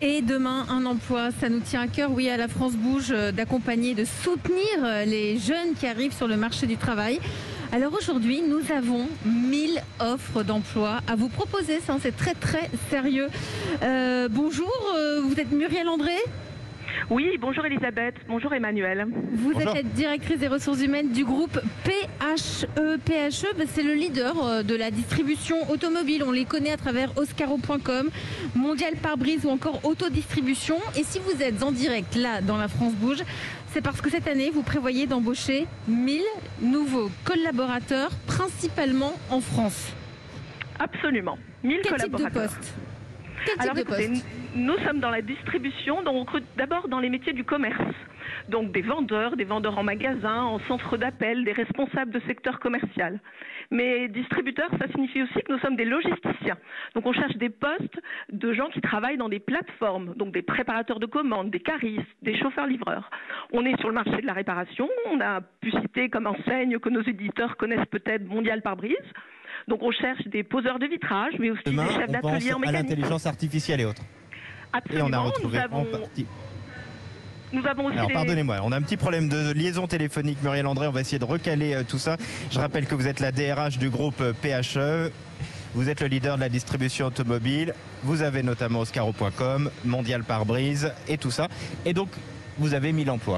Et demain, un emploi, ça nous tient à cœur, oui, à la France Bouge, d'accompagner, de soutenir les jeunes qui arrivent sur le marché du travail. Alors aujourd'hui, nous avons 1000 offres d'emploi à vous proposer, ça, c'est très très sérieux. Bonjour, vous êtes Muriel André ? Oui, bonjour Elisabeth, bonjour Emmanuel. Vous êtes la directrice des ressources humaines du groupe PHE. PHE, c'est le leader de la distribution automobile. On les connaît à travers Oscaro.com, Mondial Pare-Brise ou encore Autodistribution. Et si vous êtes en direct là dans la France Bouge, c'est parce que cette année, vous prévoyez d'embaucher 1000 nouveaux collaborateurs, principalement en France. Absolument, 1000 collaborateurs. Quel type de poste ? Alors écoutez, nous sommes dans la distribution, donc on recrute d'abord dans les métiers du commerce. Donc des vendeurs en magasin, en centre d'appel, des responsables de secteur commercial. Mais distributeurs, ça signifie aussi que nous sommes des logisticiens. Donc on cherche des postes de gens qui travaillent dans des plateformes, donc des préparateurs de commandes, des caristes, des chauffeurs-livreurs. On est sur le marché de la réparation, on a pu citer comme enseigne que nos éditeurs connaissent peut-être Mondial Pare-Brise. Donc on cherche des poseurs de vitrage, mais aussi Demain, des chefs d'atelier en à mécanique. l'intelligence artificielle et autres. Absolument. Et on a retrouvé Nous avons aussi Alors pardonnez-moi, on a un petit problème de liaison téléphonique, Muriel André, on va essayer de recaler tout ça. Je rappelle que vous êtes la DRH du groupe PHE, vous êtes le leader de la distribution automobile, vous avez notamment Oscaro.com, Mondial Pare-Brise et tout ça. Et donc, vous avez 1000 emplois.